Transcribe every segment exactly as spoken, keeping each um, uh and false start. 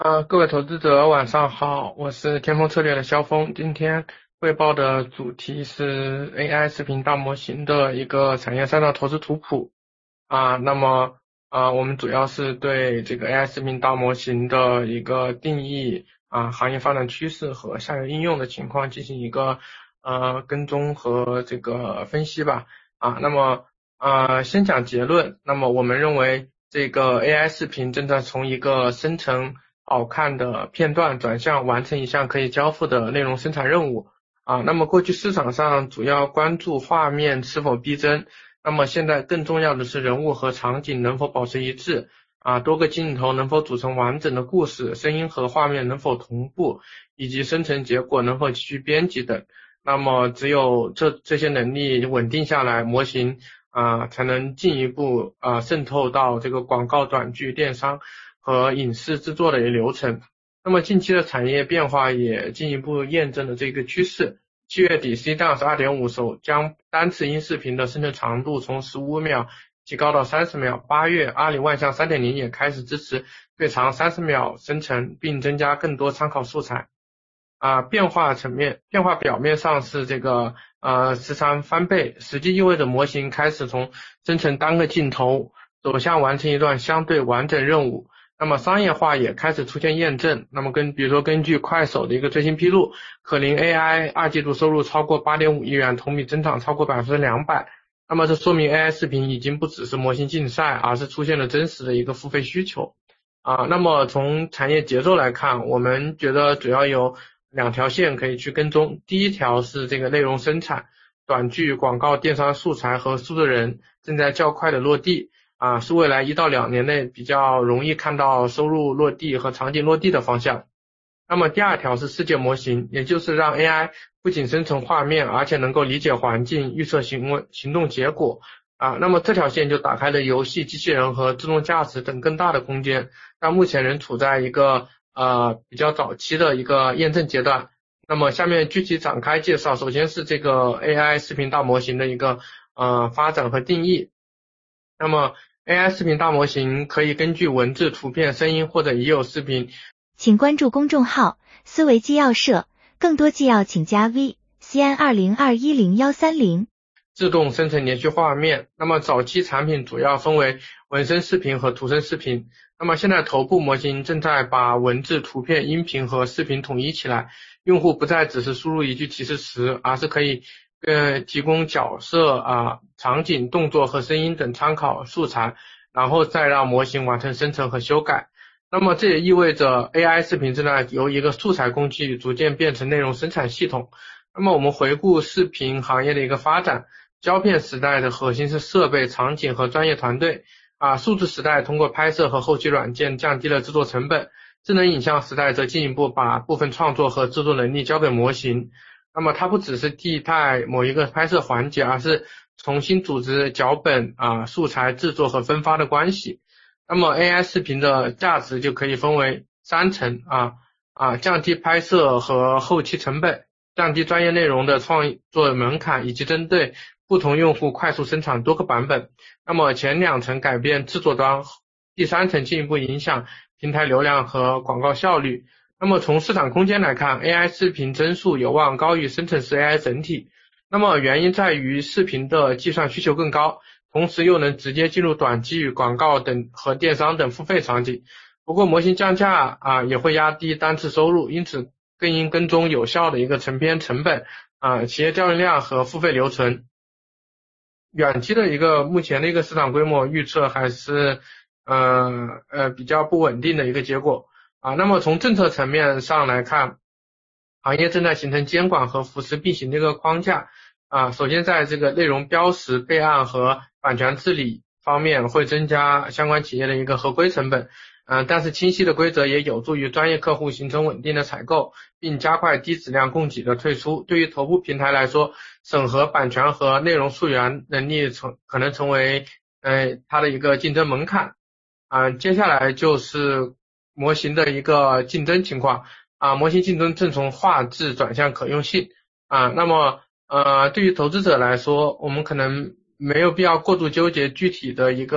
啊，各位投资者晚上好，我是天风策略的肖峰。今天汇报的主题是 A I 视频大模型的一个产业赛道投资图谱。啊，那么啊，我们主要是对这个 A I 视频大模型的一个定义啊，行业发展趋势和下游应用的情况进行一个呃跟踪和这个分析吧。啊，那么呃，先讲结论。那么我们认为这个 A I 视频正在从一个生成好看的片段转向完成一项可以交付的内容生产任务。啊，那么过去市场上主要关注画面是否逼真，那么现在更重要的是人物和场景能否保持一致，啊，多个镜头能否组成完整的故事，声音和画面能否同步，以及生成结果能否继续编辑等。那么只有这这些能力稳定下来，模型啊才能进一步啊渗透到这个广告、短剧、电商和影视制作的一个流程。那么近期的产业变化也进一步验证了这个趋势。七月底 C DANCE 二点五 首将单次音视频的生成长度从十五秒提高到三十秒。八月阿里万象 三点零 也开始支持最长三十秒生成，并增加更多参考素材。啊，变化层面，变化表面上是这个呃时长翻倍，实际意味着模型开始从生成单个镜头走向完成一段相对完整任务。那么商业化也开始出现验证。那么跟比如说根据快手的一个最新披露，可伶 A I 二季度收入超过 八点五亿元，同比增长超过 百分之两百。那么这说明 A I 视频已经不只是模型竞赛，而是出现了真实的一个付费需求。啊，那么从产业节奏来看，我们觉得主要有两条线可以去跟踪。第一条是这个内容生产，短剧、广告、电商素材和数字人正在较快的落地，啊，是未来一到两年内比较容易看到收入落地和场景落地的方向。那么第二条是世界模型，也就是让 A I 不仅生成画面，而且能够理解环境、预测行为、行动结果。啊，那么这条线就打开了游戏、机器人和自动驾驶等更大的空间，但目前仍处在一个呃比较早期的一个验证阶段。那么下面具体展开介绍，首先是这个 A I 视频大模型的一个呃发展和定义。那么 A I 视频大模型可以根据文字、图片、声音或者已有视频。 请关注公众号思维纪要社，更多纪要请加 V C N 二零二一零一三零。 自动生成连续画面。那么早期产品主要分为文声视频和图声视频。那么现在头部模型正在把文字、图片、音频和视频统一起来，用户不再只是输入一句提示词，而是可以呃提供角色啊、场景、动作和声音等参考素材，然后再让模型完成生成和修改。那么这也意味着 A I 视频正在由一个素材工具逐渐变成内容生产系统。那么我们回顾视频行业的一个发展，胶片时代的核心是设备、场景和专业团队啊，数字时代通过拍摄和后期软件降低了制作成本，智能影像时代则进一步把部分创作和制作能力交给模型。那么它不只是替代某一个拍摄环节，而是重新组织脚本啊、素材制作和分发的关系。那么 A I 视频的价值就可以分为三层啊啊，降低拍摄和后期成本，降低专业内容的创作门槛，以及针对不同用户快速生产多个版本。那么前两层改变制作端，第三层进一步影响平台流量和广告效率。那么从市场空间来看， A I 视频增速有望高于生成式 A I 整体。那么原因在于视频的计算需求更高，同时又能直接进入短剧、广告等和电商等付费场景。不过模型降价啊也会压低单次收入，因此更应跟踪有效的一个成片成本啊、企业交易量和付费留存。远期的一个目前的一个市场规模预测还是呃呃比较不稳定的一个结果啊。那么从政策层面上来看，行业正在形成监管和扶持并行的一个框架啊。首先在这个内容标识、备案和版权治理方面会增加相关企业的一个合规成本，嗯、呃，但是清晰的规则也有助于专业客户形成稳定的采购，并加快低质量供给的退出。对于头部平台来说，审核版权和内容溯源能力成可能成为呃它的一个竞争门槛啊、呃。接下来就是模型的一个竞争情况啊，模型竞争正从画质转向可用性啊。那么呃对于投资者来说，我们可能没有必要过度纠结具体的一个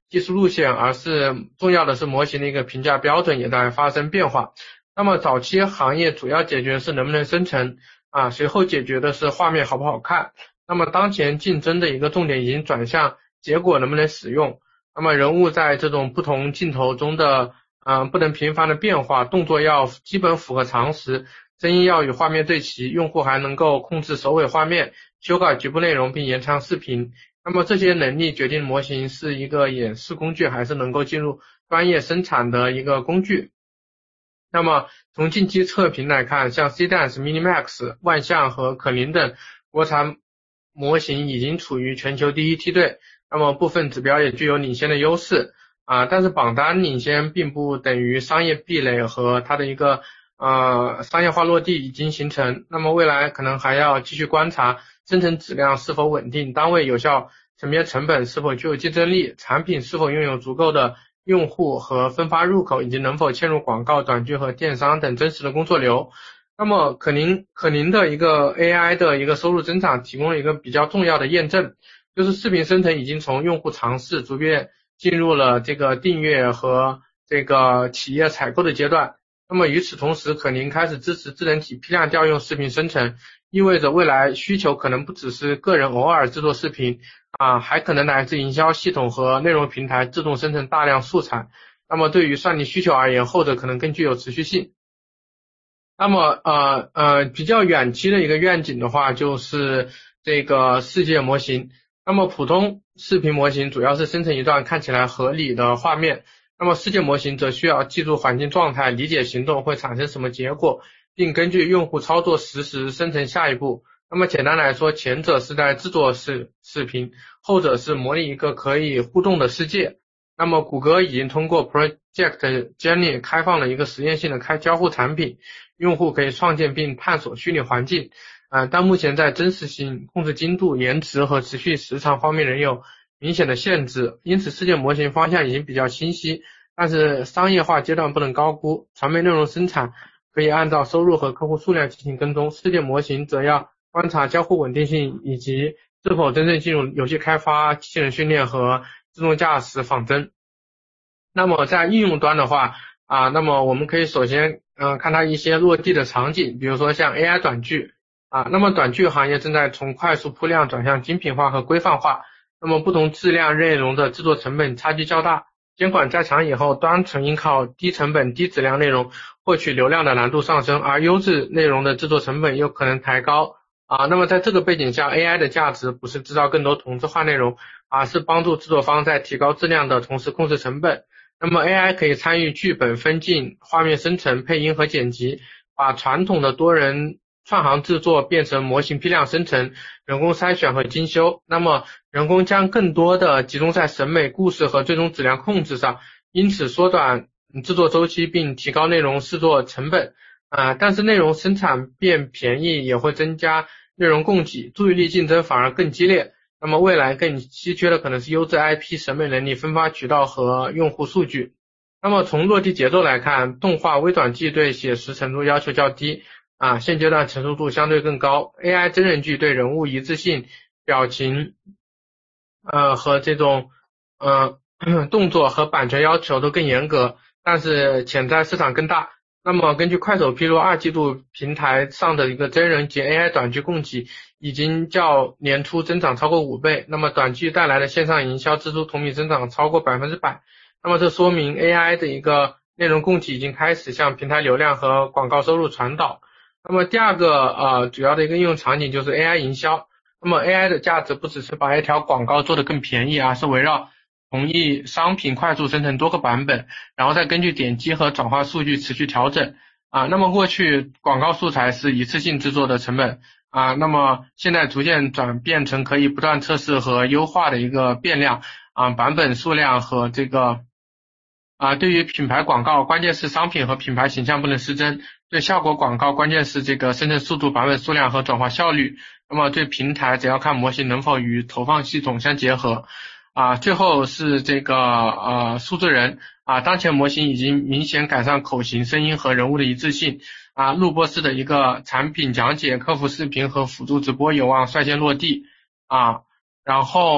技术路线，而是重要的是模型的一个评价标准也在发生变化。那么早期行业主要解决是能不能生成啊，随后解决的是画面好不好看。那么当前竞争的一个重点已经转向结果能不能使用。那么人物在这种不同镜头中的嗯、呃、不能频繁的变化，动作要基本符合常识，声音要与画面对齐，用户还能够控制首尾画面，修改局部内容并延长视频。那么这些能力决定模型是一个演示工具还是能够进入专业生产的一个工具。那么从近期测评来看，像 C-Dance、Minimax、万象和可伶等国产模型已经处于全球第一梯队，那么部分指标也具有领先的优势啊，但是榜单领先并不等于商业壁垒和它的一个呃商业化落地已经形成。那么未来可能还要继续观察生成质量是否稳定，单位有效层面成本是否具有竞争力，产品是否拥有足够的用户和分发入口，以及能否嵌入广告、短剧和电商等真实的工作流。那么可伶可伶的一个 A I 的一个收入增长提供了一个比较重要的验证，就是视频生成已经从用户尝试逐渐进入了这个订阅和这个企业采购的阶段。那么与此同时，可伶开始支持智能体批量调用视频生成，意味着未来需求可能不只是个人偶尔制作视频啊，还可能来自营销系统和内容平台自动生成大量素材。那么对于算力需求而言，后者可能更具有持续性。那么呃呃比较远期的一个愿景的话，就是这个世界模型。那么普通视频模型主要是生成一段看起来合理的画面，那么世界模型则需要记住环境状态，理解行动会产生什么结果，并根据用户操作实时生成下一步。那么简单来说，前者是在制作视视频，后者是模拟一个可以互动的世界。那么谷歌已经通过 Project Jenny 开放了一个实验性的开交互产品，用户可以创建并探索虚拟环境，呃，但目前在真实性、控制精度、延迟和持续时长方面仍有明显的限制，因此世界模型方向已经比较清晰，但是商业化阶段不能高估。传媒内容生产可以按照收入和客户数量进行跟踪，世界模型则要观察交互稳定性以及是否真正进入游戏开发、机器人训练和自动驾驶仿真。那么在应用端的话啊，那么我们可以首先嗯、呃、看它一些落地的场景，比如说像 A I 短剧啊，那么短剧行业正在从快速铺量转向精品化和规范化，那么不同质量内容的制作成本差距较大，监管加强以后，单纯依靠低成本低质量内容获取流量的难度上升，而优质内容的制作成本又可能抬高啊。那么在这个背景下 A I 的价值不是制造更多同质化内容，而是帮助制作方在提高质量的同时控制成本。那么 A I 可以参与剧本分镜、画面生成、配音和剪辑，把传统的多人串行制作变成模型批量生成、人工筛选和精修。那么人工将更多的集中在审美、故事和最终质量控制上，因此缩短制作周期并提高内容制作成本啊、呃。但是内容生产变便宜也会增加内容供给，注意力竞争反而更激烈。那么未来更稀缺的可能是优质 I P、审美能力、分发渠道和用户数据。那么从落地节奏来看，动画微短剧对写实程度要求较低啊，现阶段成熟度相对更高。A I 真人剧对人物一致性、表情呃和这种呃动作和版权要求都更严格，但是潜在市场更大。那么根据快手披露，二季度平台上的一个真人及 A I 短剧供给已经较年初增长超过五倍，那么短剧带来的线上营销支出同比增长超过百分之百。那么这说明 A I 的一个内容供给已经开始向平台流量和广告收入传导。那么第二个呃主要的一个应用场景就是 A I 营销。那么 A I 的价值不只是把一条广告做得更便宜，而是围绕同一商品快速生成多个版本，然后再根据点击和转化数据持续调整啊。那么过去广告素材是一次性制作的成本啊，那么现在逐渐转变成可以不断测试和优化的一个变量啊，版本数量和这个啊，对于品牌广告，关键是商品和品牌形象不能失真；对效果广告，关键是这个生成速度、版本数量和转化效率。那么对平台，只要看模型能否与投放系统相结合。啊，最后是这个呃数字人啊，当前模型已经明显改善口型、声音和人物的一致性啊，录播式的一个产品讲解、客服视频和辅助直播有望率先落地啊，然后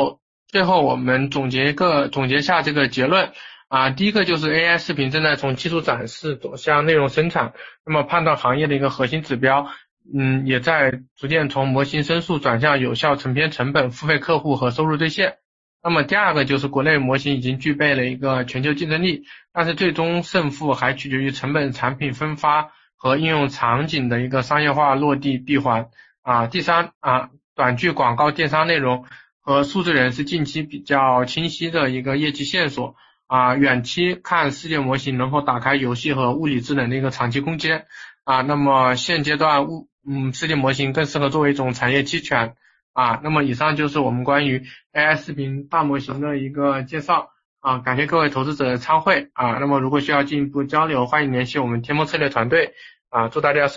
最后我们总结一个总结下这个结论啊，第一个就是 A I 视频正在从技术展示走向内容生产，那么判断行业的一个核心指标，嗯，也在逐渐从模型申诉转向有效成片成本、付费客户和收入兑现。那么第二个就是国内模型已经具备了一个全球竞争力，但是最终胜负还取决于成本、产品分发和应用场景的一个商业化落地闭环啊。第三啊，短剧广告电商内容和数字人是近期比较清晰的一个业绩线索啊，远期看世界模型能否打开游戏和物理智能的一个长期空间啊，那么现阶段物嗯世界模型更适合作为一种产业期权啊，那么以上就是我们关于 A I 视频大模型的一个介绍啊，感谢各位投资者的参会啊，那么如果需要进一步交流，欢迎联系我们天猫策略团队啊，祝大家